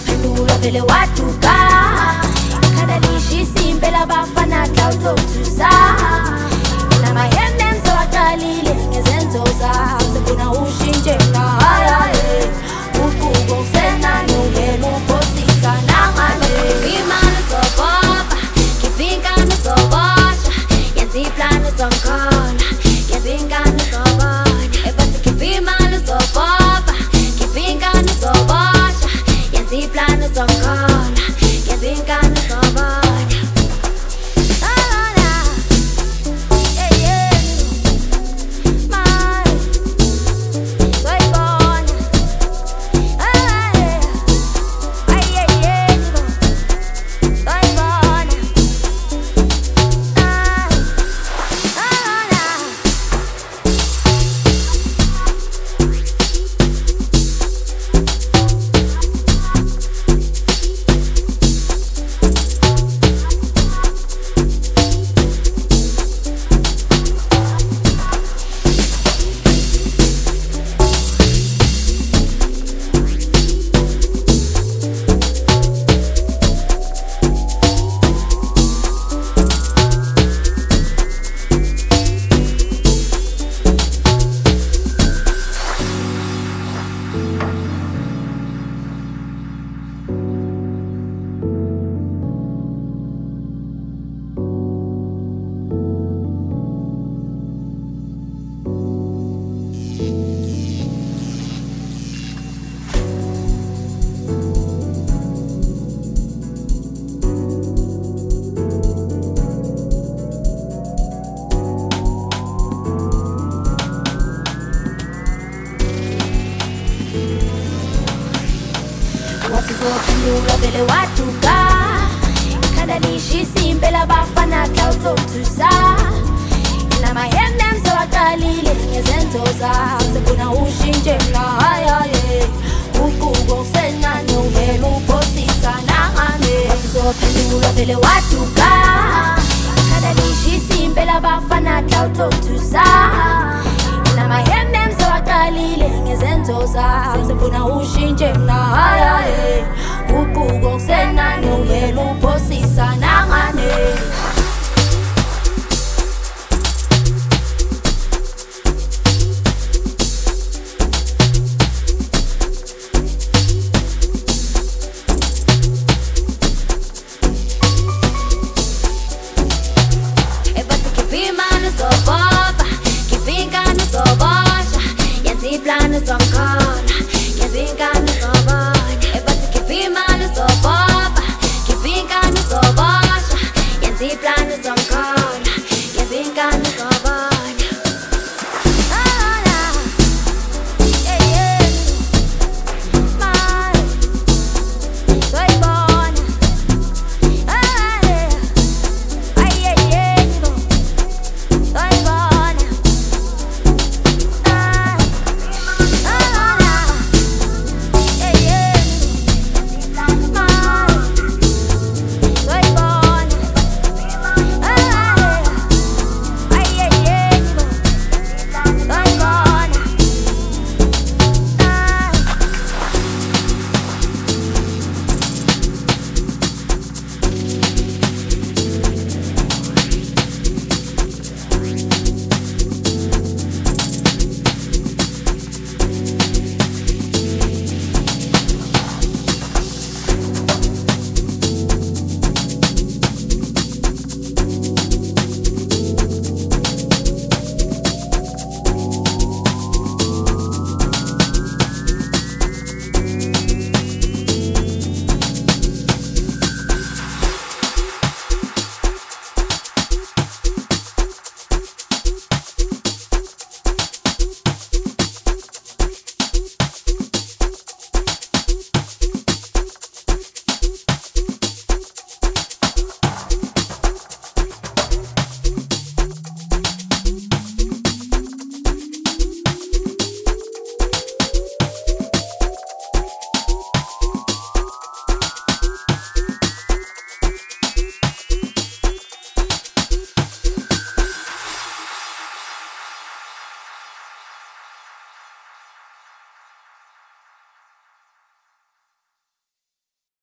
uzophendula vele waduka kadalishisa impela bafana hlawuthothisa namahembe msewaqalile ngezenzo zabo sefuna ushintshe ngahaya uqubo usenani ungena uphosisa nangane imali soboba kipingana sobosha yenza iplani zomkhola yenza ingane sobona ebathi kipimali soboba kipingana sobosha yenza iplani zomkhola yenza ingane sobona uzophendula vele waduka kadalishisa impela bafana hlawuthothisa namahembe msewaqalile ngezenzo zabo sefuna ushintshe ngahaya uqubo usenani ungena uphosisa nangane uzophendula vele waduka kadalishisa impela bafana hlawuthothisa namahembe msewaqalile ngezenzo zabo sefuna ushintshe ngahaya